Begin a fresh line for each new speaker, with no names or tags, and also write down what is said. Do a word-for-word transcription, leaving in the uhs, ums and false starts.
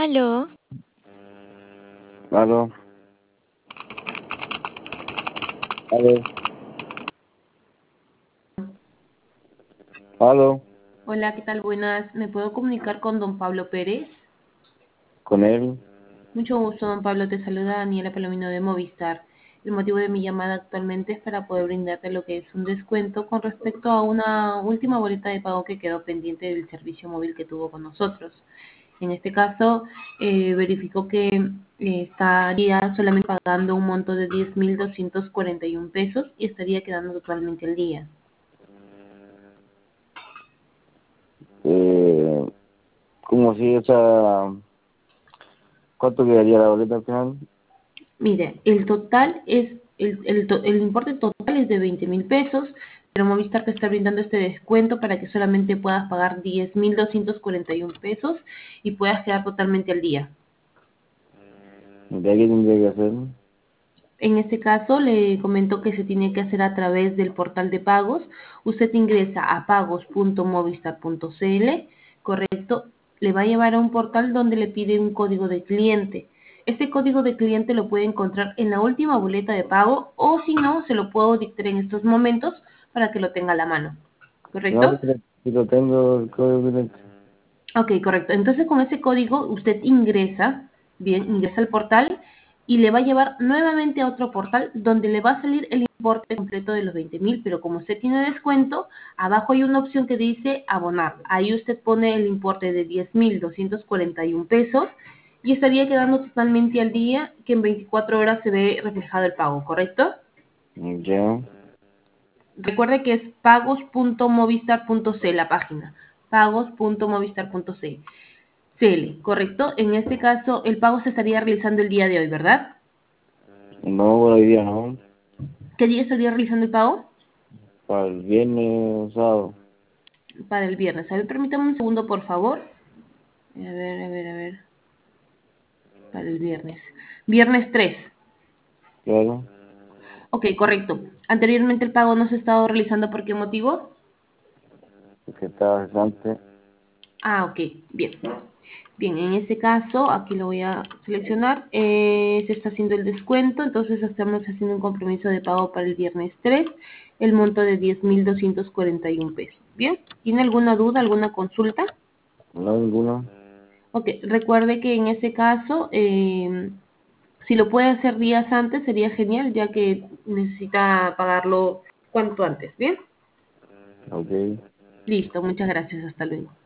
Aló,
Aló, aló, aló,
Hola, ¿qué tal? Buenas. ¿Me puedo comunicar con don Pablo Pérez?
con él.
Mucho gusto, don Pablo. Te saluda Daniela Palomino de Movistar. El motivo de mi llamada actualmente es para poder brindarte lo que es un descuento con respecto a una última boleta de pago que quedó pendiente del servicio móvil que tuvo con nosotros. En este caso, eh, verificó que eh, estaría solamente pagando un monto de diez mil doscientos cuarenta y uno pesos y estaría quedando totalmente al día.
Eh, ¿Cómo así? O sea, ¿cuánto quedaría la boleta al final?
Mire, el total es, el, el, to- el importe total es de veinte mil pesos, pero Movistar te está brindando este descuento para que solamente puedas pagar diez mil doscientos cuarenta y uno pesos y puedas quedar totalmente al día.
¿De qué tendría que hacer?
En este caso, le comentó que se tiene que hacer a través del portal de pagos. Usted ingresa a pagos punto movistar punto cl, correcto. Le va a llevar a un portal donde le pide un código de cliente. Este código de cliente lo puede encontrar en la última boleta de pago o si no, se lo puedo dictar en estos momentos para que lo tenga a la mano.
No,
¿Correcto?
si lo, si lo tengo, el código cliente.
Ok, correcto. Entonces con ese código usted ingresa, bien, ingresa al portal y le va a llevar nuevamente a otro portal donde le va a salir el importe completo de los veinte mil, pero como usted tiene descuento, abajo hay una opción que dice abonar. Ahí usted pone el importe de diez mil doscientos cuarenta y uno pesos y estaría quedando totalmente al día que en veinticuatro horas se ve reflejado el pago, ¿correcto?
Ya,
Recuerde que es pagos punto movistar punto c la página, pagos punto movistar punto c. Cel, ¿correcto? En este caso, el pago se estaría realizando el día de hoy, ¿verdad?
no, por hoy día no,
¿Qué día estaría realizando el pago?
para el viernes, sábado.
Para el viernes. A ver, permítame un segundo, por favor. A ver, a ver, a ver. Para el viernes. Viernes tres.
Claro,
Ok, correcto. Anteriormente el pago no se ha estado realizando, ¿por qué motivo?
porque estaba cesante.
Ah, ok, bien. Bien, en este caso, aquí lo voy a seleccionar. Eh, se está haciendo el descuento, entonces estamos haciendo un compromiso de pago para el viernes tres, el monto de diez mil doscientos cuarenta y uno pesos. Bien, ¿tiene alguna duda, alguna consulta?
No, ninguno.
Ok, recuerde que en ese caso, eh, si lo puede hacer días antes, sería genial, ya que necesita pagarlo cuanto antes. Bien,
Ok.
listo, muchas gracias, hasta luego.